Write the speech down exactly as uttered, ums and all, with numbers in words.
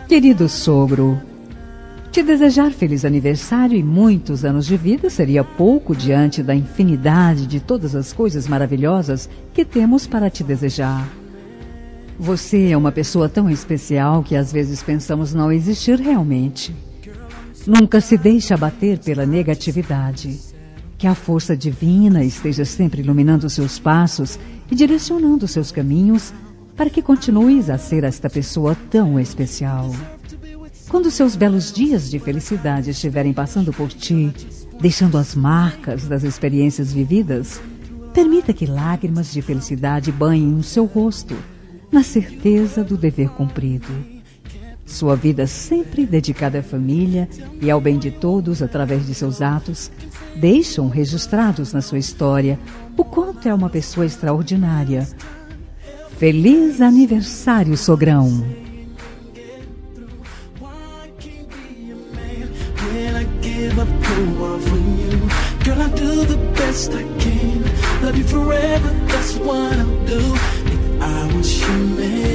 Querido sogro, te desejar feliz aniversário e muitos anos de vida seria pouco diante da infinidade de todas as coisas maravilhosas que temos para te desejar. Você é uma pessoa tão especial que às vezes pensamos não existir realmente. Nunca se deixe abater pela negatividade. Que a força divina esteja sempre iluminando seus passos e direcionando seus caminhos para que continues a ser esta pessoa tão especial. Quando seus belos dias de felicidade estiverem passando por ti, deixando as marcas das experiências vividas, permita que lágrimas de felicidade banhem o seu rosto, na certeza do dever cumprido. Sua vida sempre dedicada à família e ao bem de todos através de seus atos, deixam registrados na sua história o quanto é uma pessoa extraordinária. Feliz aniversário, sogrão! Girl, I do the best I can. Love you forever, that's what I'll do. If I was your man.